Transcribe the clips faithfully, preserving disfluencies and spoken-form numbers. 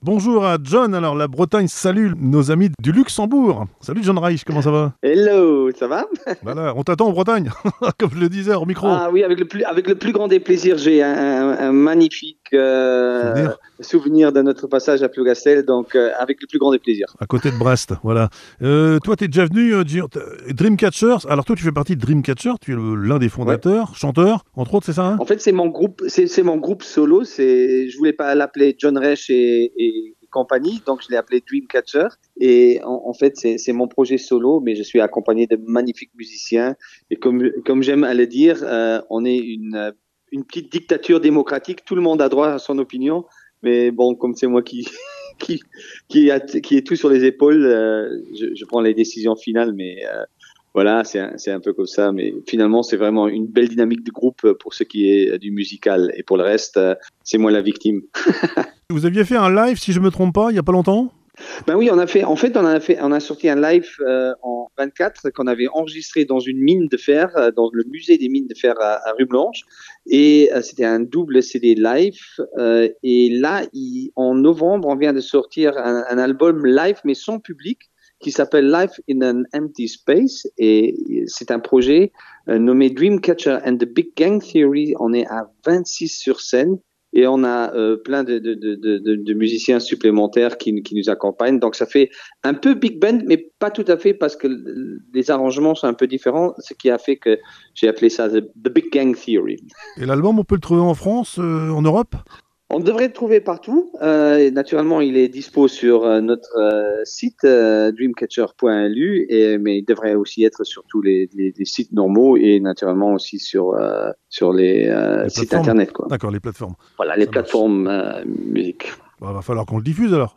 Bonjour à John. Alors, la Bretagne salue nos amis du Luxembourg. Salut John Reich, comment ça va? Hello, ça va? Voilà, on t'attend en Bretagne, comme je le disais au micro. Ah oui, avec le plus, avec le plus grand des plaisirs, j'ai un, un- un magnifique euh, Souvenir souvenir de notre passage à Plougastel, donc euh, avec le plus grand des plaisirs. à côté de Brest, voilà. Euh, toi, t'es déjà venu, euh, Gio- t'as- Dreamcatchers. Alors, toi, tu fais partie de Dreamcatcher, tu es le- l'un des Ouais. fondateurs, chanteur, entre autres, c'est ça, hein? En fait, c'est mon groupe, c'est c'est mon groupe solo. C'est, je voulais pas l'appeler John Resch et, et compagnie, donc je l'ai appelé Dreamcatcher. Et en, en fait, c'est c'est mon projet solo, mais je suis accompagné de magnifiques musiciens. Et comme comme j'aime à le dire, euh, on est une une petite dictature démocratique. Tout le monde a droit à son opinion, mais bon, comme c'est moi qui qui qui a qui est tout sur les épaules, euh, je, je prends les décisions finales, mais euh, voilà, c'est un, c'est un peu comme ça, mais finalement, c'est vraiment une belle dynamique de groupe pour ce qui est du musical. Et pour le reste, euh, c'est moi la victime. Vous aviez fait un live, si je me trompe pas, il y a pas longtemps? Ben oui, on a fait, en fait, on a fait, on a sorti un live euh, en vingt-quatre qu'on avait enregistré dans une mine de fer, euh, dans le musée des mines de fer à, à Rue Blanche. Et euh, c'était un double C D live. Euh, et là, il- en novembre, on vient de sortir un, un album live, mais sans public, qui s'appelle Life in an Empty Space. Et c'est un projet euh, nommé Dreamcatcher and the Big Gang Theory. On est à vingt-six sur scène. Et on a euh, plein de, de, de, de, de musiciens supplémentaires qui, qui nous accompagnent. Donc ça fait un peu big band, mais pas tout à fait parce que les arrangements sont un peu différents, ce qui a fait que j'ai appelé ça The, the Big Gang Theory. Et l'album, on peut le trouver en France, euh, en Europe? On devrait le trouver partout. Euh, et naturellement, il est dispo sur euh, notre euh, site euh, dreamcatcher point l u, et, mais il devrait aussi être sur tous les, les, les sites normaux et naturellement aussi sur, euh, sur les euh, Les sites plateformes? internet, quoi. D'accord, les plateformes. Voilà, les Ça marche. plateformes euh, musique. Bah, va falloir qu'on le diffuse alors.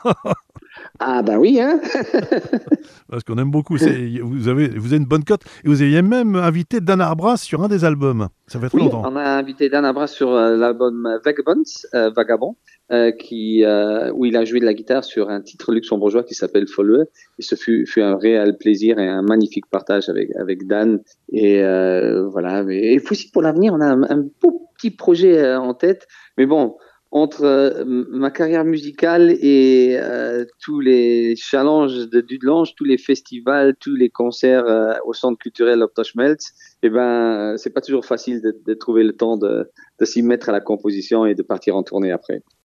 Ah bah oui, hein. Parce qu'on aime beaucoup. C'est- vous avez, vous avez une bonne cote. Et vous aviez même invité Dan Arbras sur un des albums. Ça fait très Oui, longtemps. on a invité Dan Abras sur euh, l'album Vagabonds, euh, Vagabond, euh, qui, euh, où il a joué de la guitare sur un titre luxembourgeois qui s'appelle Folle. Et ce fut, fut un réel plaisir et un magnifique partage avec, avec Dan. Et euh, voilà. Mais, et aussi pour l'avenir, on a un, un beau petit projet euh, en tête. Mais bon, entre euh, ma carrière musicale et euh, tous les challenges de Dudelange, tous les festivals, tous les concerts euh, au centre culturel Optoschmelz, eh ben, c'est pas toujours facile de, de trouver le temps de, de s'y mettre à la composition et de partir en tournée après.